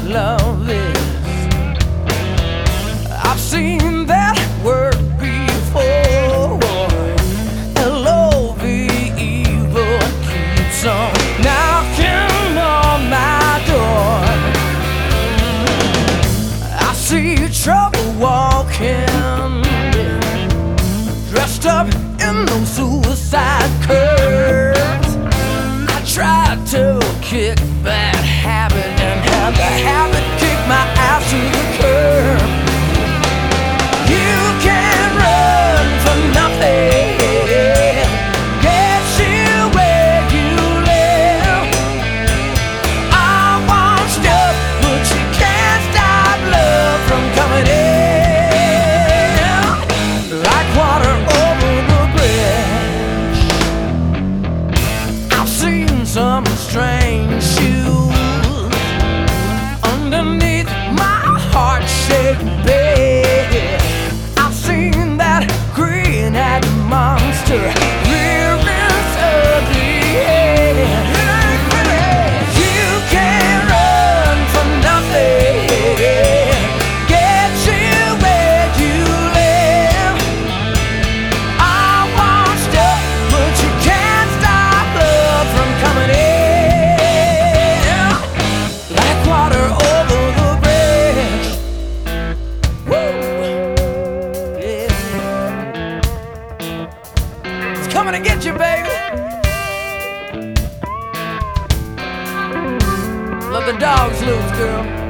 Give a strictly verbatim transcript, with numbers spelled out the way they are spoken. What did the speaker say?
love is. I've seen that word before. L O V E, evil keeps on knocking on my door. I see trouble walking, dressed up in those suicide curves. I tried to kick that habit and have the habit kick my ass to the curb. You can run for nothing, get you where you live. I want stuff, but you can't stop love from coming in like water over the bridge. I've seen some strange shoes underneath my heart-shaped bed. I've seen that green-eyed monster rear its ugly head. You can't run for nothing, get you where you live. I want stuff, but you can't stop love from coming in like water over the bridge. Woo! Yeah. It's coming to get you, baby. Let the dogs loose, girl.